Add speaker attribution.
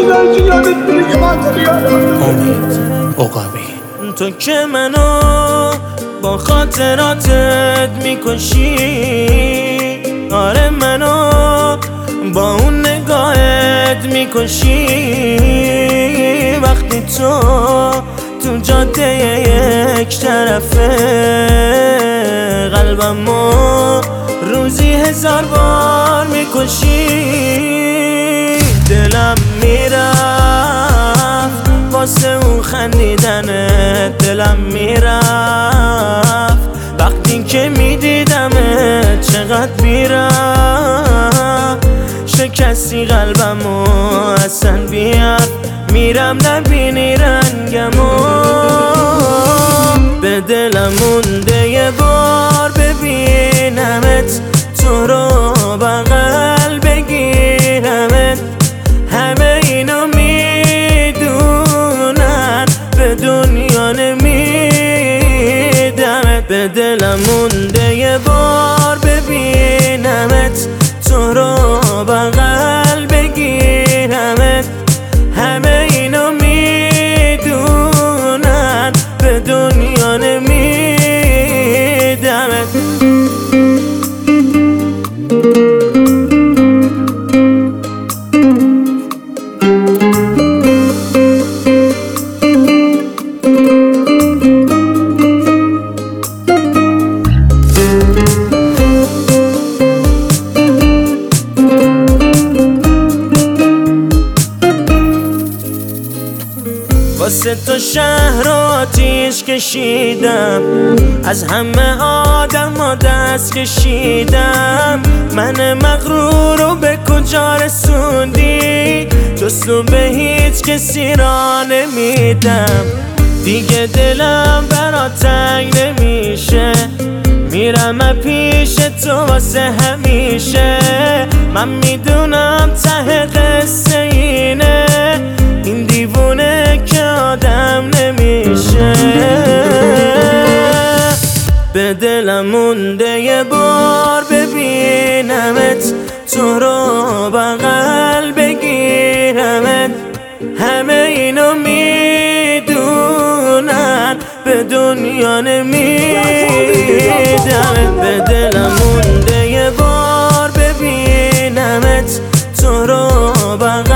Speaker 1: لحظه یادت میره که من تو یادم.
Speaker 2: امید عقابی.
Speaker 3: تو که منو با خاطراتت میکشی، آره منو با اون نگاهت میکشی. وقتی تو جاده یک طرفه قلبمو روزی 1000 بار میکشی. دلم میرفت واسه اون خندیدنت، دلم میرفت وقتی که میدیدمت. چقدر میرفت شکستی قلبمو اصلا بیار، میرم نبینی رنگمو. به دلم مونده یه بار ببینمت، تو رو بغل بگیرمت. همه اینو میدونن به دنیا نمیدمت. به دلم مونده یه بار ببینمت، تو رو بغل بگیرمت. همه اینو میدونن به دنیا نمیدمت. واسه تو شهر رو آتیش کشیدم، از همه آدم ها دست کشیدم. من مغرور رو به کجا رسوندی، جستو به هیچ کسی را نمیدم. دیگه دلم برات تنگ نمیشه، میرم پیش تو واسه همیشه. من میدونم ته قصه اینه، این دیوونه که آدم نمیشه. به دلم مونده یه بار ببینمت، تو رو بغل بگیرمت. همه اینو میدونن به دنیا نمیدمت. به دلم مونده یه بار ببینمت، تو رو بغل